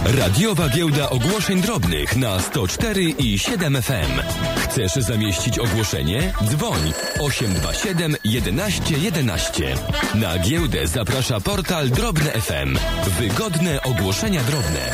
Radiowa Giełda Ogłoszeń Drobnych na 104 i 7 FM. Chcesz zamieścić ogłoszenie? Dzwoń 827 11 11. Na giełdę zaprasza portal Drobne FM. Wygodne ogłoszenia drobne.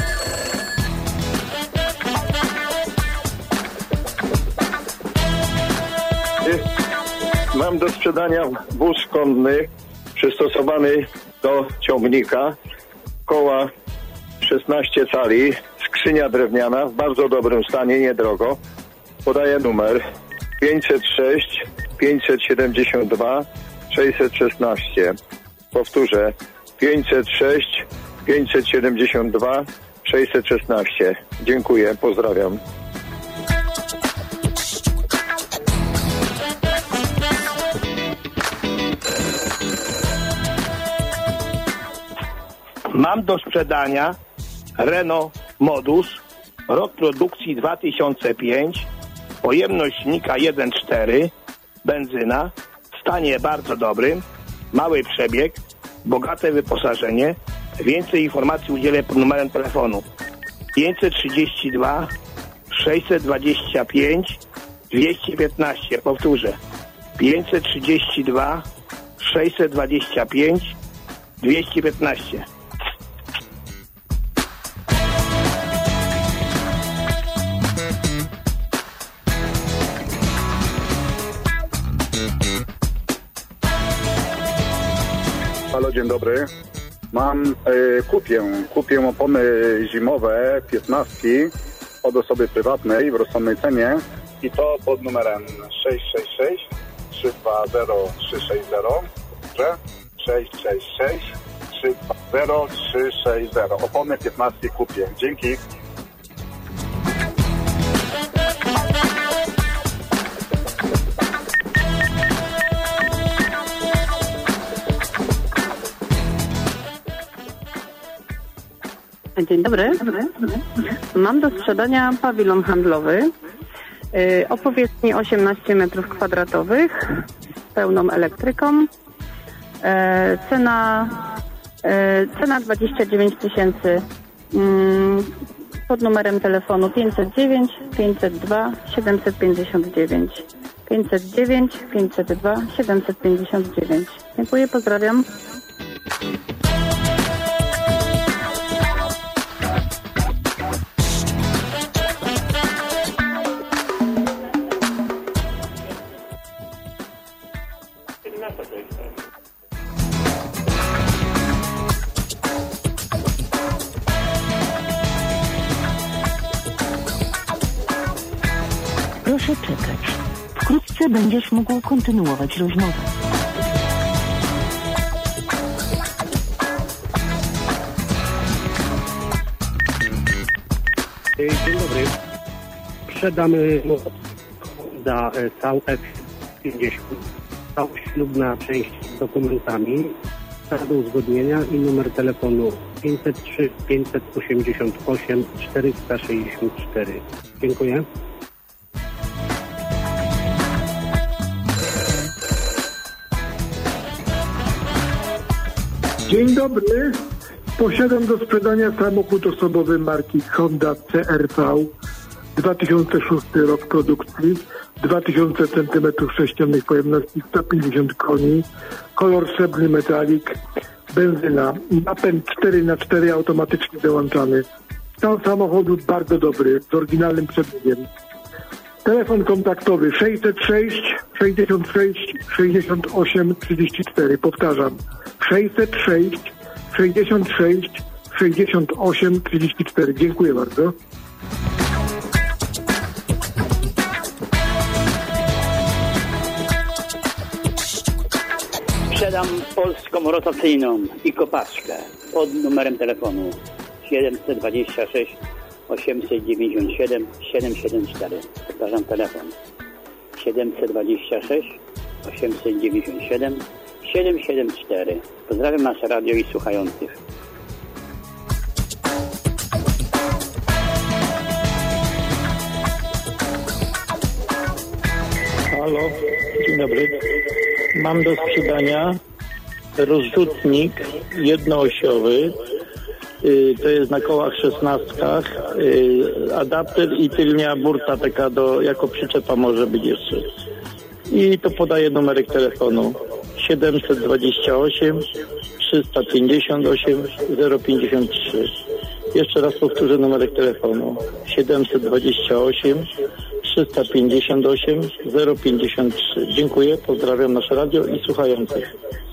Mam do sprzedania wóz konny przystosowany do ciągnika, koła 16 cali, skrzynia drewniana w bardzo dobrym stanie, niedrogo. Podaję numer 506 572 616. Powtórzę 506 572 616. Dziękuję, pozdrawiam. Mam do sprzedania Renault Modus, rok produkcji 2005, pojemność silnika 1.4, benzyna, w stanie bardzo dobrym, mały przebieg, bogate wyposażenie. Więcej informacji udzielę pod numerem telefonu 532 625 215. Powtórzę 532 625 215. Halo, dzień dobry. Kupię opony zimowe 15 od osoby prywatnej w rozsądnej cenie i to pod numerem 666 320 360, 666 320 360. Opony 15 kupię. Dzięki. Dzień dobry. Mam do sprzedania pawilon handlowy o powierzchni 18 m2 z pełną elektryką. Cena 29 000 pod numerem telefonu 509 502 759. 509 502 759. Dziękuję, pozdrawiam. Proszę czekać. Wkrótce będziesz mógł kontynuować rozmowę. Dzień dobry. Sprzedamy Honda VF50. Ślubna część z dokumentami, do uzgodnienia i numer telefonu 503 588 464. Dziękuję. Dzień dobry. Posiadam do sprzedania samochód osobowy marki Honda CR-V, 2006 rok produkcji, 2000 cm3 pojemności, 150 koni, kolor srebrny metalik, benzyna, napęd 4x4 automatycznie dołączany. Stan samochodu bardzo dobry, z oryginalnym przebiegiem. Telefon kontaktowy 606 66 68 34. Powtarzam, 606 66 68 34. Dziękuję bardzo. Sprzedam polską rotacyjną i kopaczkę pod numerem telefonu 726 897 774. Powtarzam telefon 726 897 774. Pozdrawiam nasze radio i słuchających. Halo, dzień dobry. Mam do sprzedania rozrzutnik jednoosiowy To jest na kołach 16. Adapter i tylnia burta taka jako przyczepa może być jeszcze. I to podaję numerek telefonu 728 358 053. Jeszcze raz powtórzę numerek telefonu 728 358 053. Dziękuję, pozdrawiam nasze radio i słuchających.